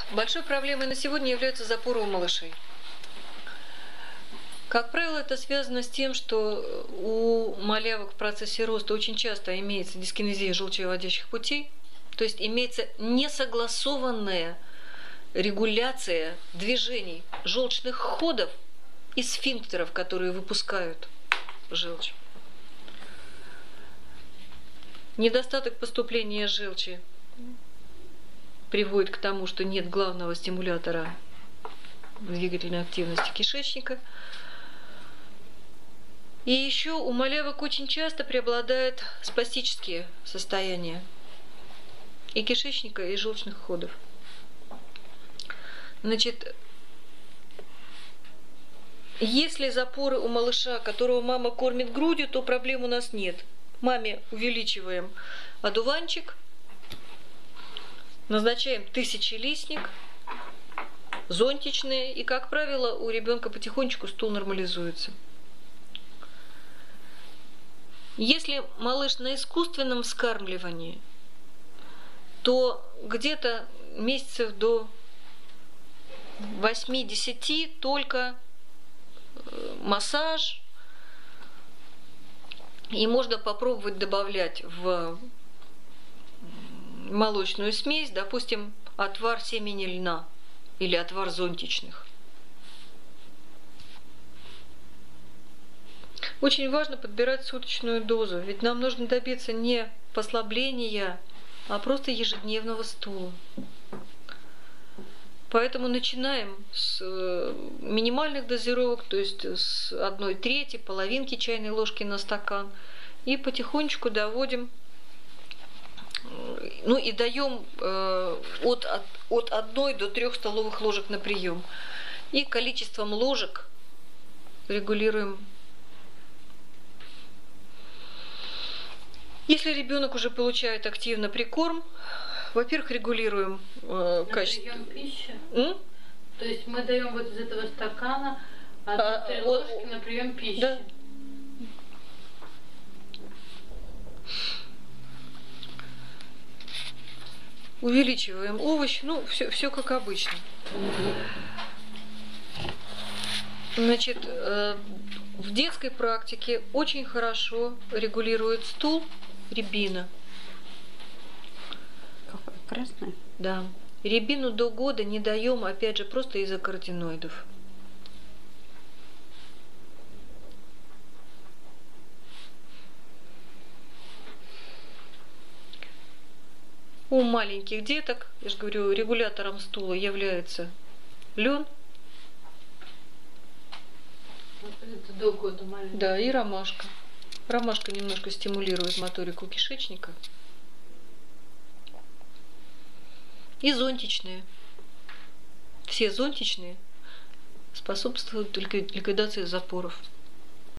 Большой проблемой на сегодня являются запоры у малышей. Как правило, это связано с тем, что у малявок в процессе роста очень часто имеется дискинезия желчевыводящих путей, то есть имеется несогласованная регуляция движений желчных ходов и сфинктеров, которые выпускают желчь. Недостаток поступления желчи приводит к тому, что нет главного стимулятора двигательной активности кишечника. И еще у малявок очень часто преобладают спастические состояния и кишечника, и желчных ходов. Значит, если запоры у малыша, которого мама кормит грудью, то проблем у нас нет. Маме увеличиваем одуванчик, назначаем тысячелистник, зонтичные, и, как правило, у ребенка потихонечку стул нормализуется. Если малыш на искусственном вскармливании, то где-то месяцев до 8-10 только массаж, и можно попробовать добавлять в молочную смесь, допустим, отвар семени льна или отвар зонтичных. Очень важно подбирать суточную дозу, ведь нам нужно добиться не послабления, а просто ежедневного стула. Поэтому начинаем с минимальных дозировок, то есть с 1/3, половинки чайной ложки на стакан, и потихонечку доводим, ну и даем от 1 до 3 столовых ложек на прием. И количеством ложек регулируем. Если ребенок уже получает активно прикорм, во-первых, регулируем качество. Прием пищи? То есть мы даем вот из этого стакана 1-3 ложки на прием пищи. Да. Увеличиваем овощи, ну, все как обычно. Значит, в детской практике очень хорошо регулирует стул рябина. Какая красная? Да. Рябину до года не даем, опять же, просто из-за каротиноидов. У маленьких деток, я же говорю, регулятором стула является лен. Это до года маленький. Да, и ромашка. Ромашка немножко стимулирует моторику кишечника. И зонтичные. Все зонтичные способствуют ликвидации запоров.